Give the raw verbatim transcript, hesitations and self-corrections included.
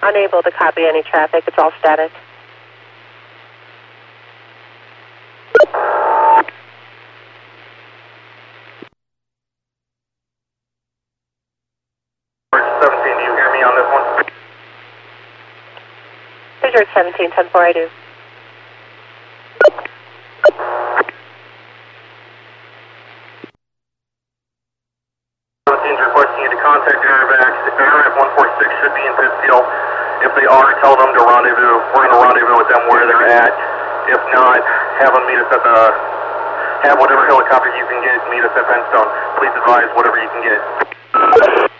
Unable to copy any traffic. It's all static. seventeen, do you hear me on this one? Bridge seventeen, ten four, I do. seventeen's requesting you to contact Airvac. Airvac one four six should be in Pittsfield. If they are, tell them to rendezvous. We're going to rendezvous with them where they're at. If not, have them meet us at the, have whatever helicopter you can get, meet us at Penstone. Please advise whatever you can get.